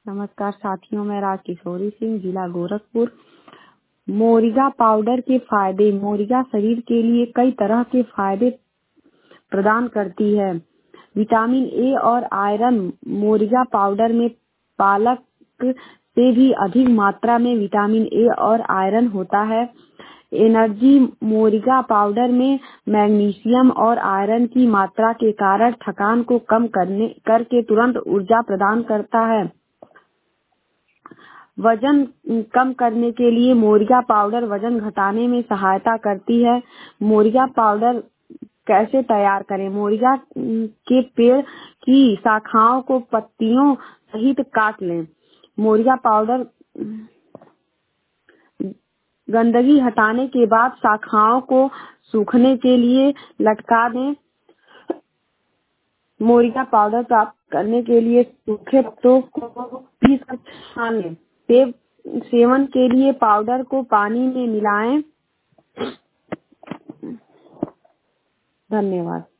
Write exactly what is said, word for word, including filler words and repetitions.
नमस्कार साथियों, मैं राज किशोरी सिंह, जिला गोरखपुर। मोरिंगा पाउडर के फायदे। मोरिंगा शरीर के लिए कई तरह के फायदे प्रदान करती है। विटामिन ए और आयरन। मोरिंगा पाउडर में पालक से भी अधिक मात्रा में विटामिन ए और आयरन होता है। एनर्जी। मोरिंगा पाउडर में मैग्नीशियम और आयरन की मात्रा के कारण थकान को कम करने करके तुरंत ऊर्जा प्रदान करता है। वजन कम करने के लिए मोरिंगा पाउडर वजन घटाने में सहायता करती है। मोरिंगा पाउडर कैसे तैयार करें? मोरिंगा के पेड़ की शाखाओं को पत्तियों सहित काट लें। मोरिंगा पाउडर गंदगी हटाने के बाद शाखाओं को सूखने के लिए लटका दें। मोरिंगा पाउडर प्राप्त करने के लिए सूखे पत्तों को पीस कर छान लें। सेब सेवन के लिए पाउडर को पानी में मिलाएं। धन्यवाद।